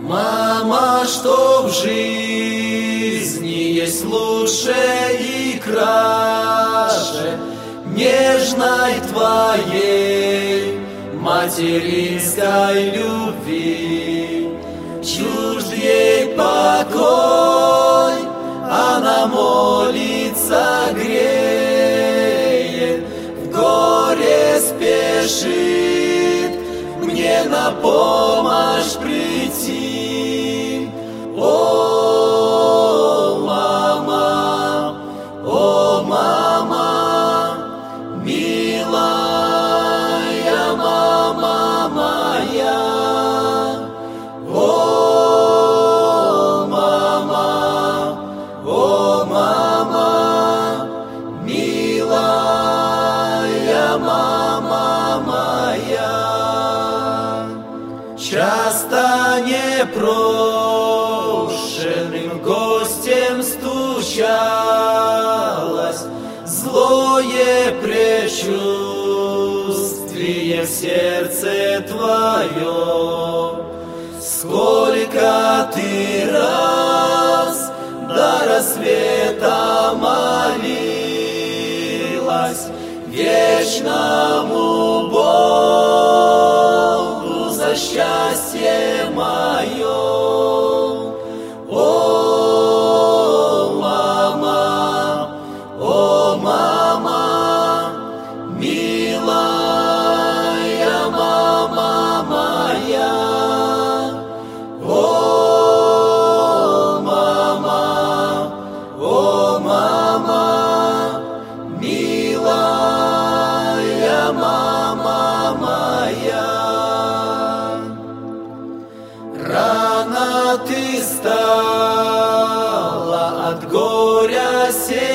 Мама, что в жизни есть лучше и краше нежной твоей материнской любви. Чужд ей покой, она молится, греет, в горе спешит мне на помощь прийти. О, мама, милая мама моя. О, мама, милая мама моя. Часто непрошенным гостем стучалась, злое предчувствие в сердце твое. Сколько ты раз до рассвета молилась вечному Богу за счастье мое. О, мама, милая мама моя. О, мама, милая мама моя. Рано ты стала от горя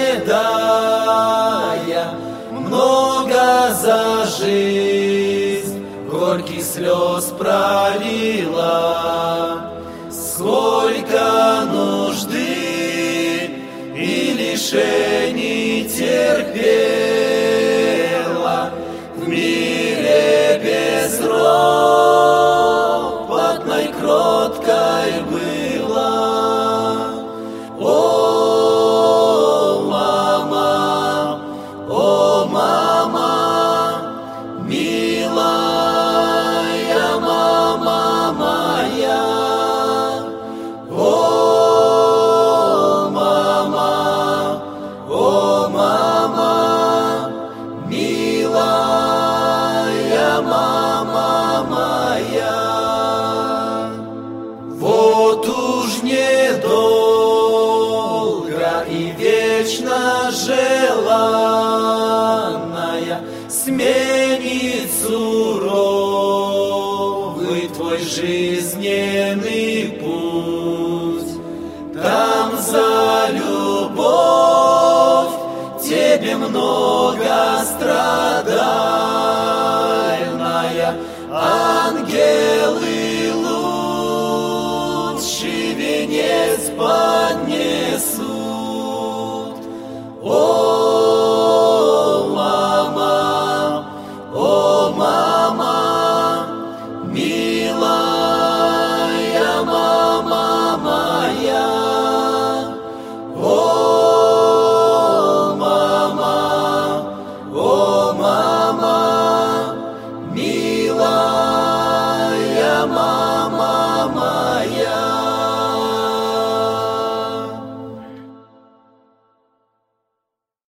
седая, много за жизнь горьких слез пролила. Сколько нужды и лишений терпела в мире безропотной, кроткой была. О, мама, милая мама моя. О, мама, милая мама моя. Вот уж недолго и вечно желанная сменит суровый твой жизненный путь. Там за любовь тебе много страданий,